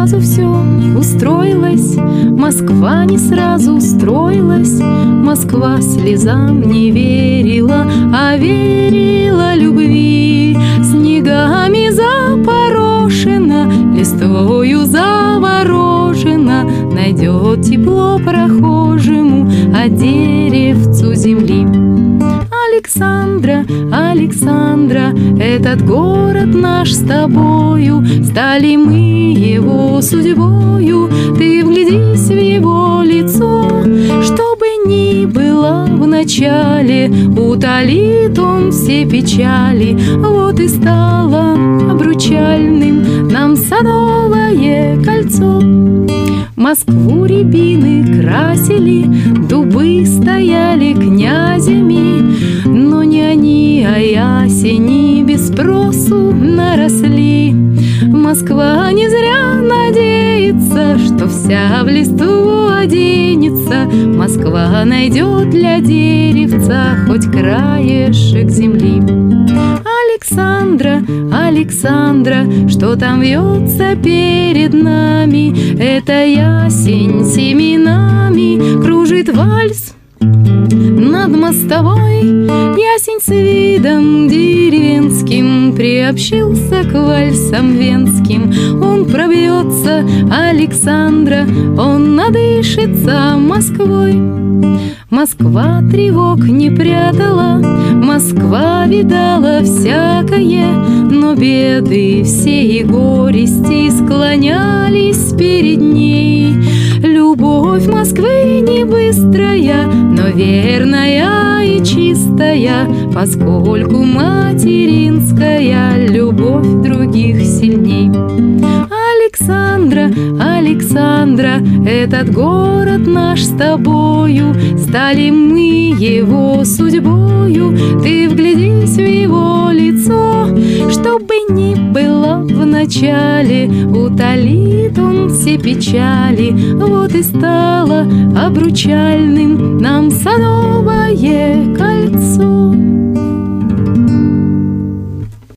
сразу все устроилось, Москва не сразу устроилась. Москва слезам не верила, а верила любви. Снегами запорошена, листвою заворожена, найдет тепло прохожему от деревцу земли. Александра, Александра, этот город наш с тобою, стали мы его судьбою. Ты вглядись в его лицо, чтобы ни было в начале, утолит он все печали. Вот и стало обручальным нам Садовое кольцо. Москву рябины красили, дубы стояли князями, но не они, а ясени без спросу наросли. Москва не зря надеется, что вся в листву оденется. Москва найдет для деревца хоть краешек земли. Александра, Александра, что там вьется перед нами? Это ясень семенами кружит вальс над мостовой. Ясень с видом деревенским приобщился к вальсам венским. Он пробьется, Александра, он надышится Москвой. Москва тревог не прятала, Москва видала всякое, но беды все и горести склонялись перед ней. Любовь Москвы не быстрая, но верная и чистая, поскольку материнская любовь других сильней. Александра, Александра, этот город наш с тобою, стали мы его судьбою. Ты вглядись в его лицо, чтобы ни было в начале, утолит он все печали. Вот и стало обручальным нам Садовое кольцо.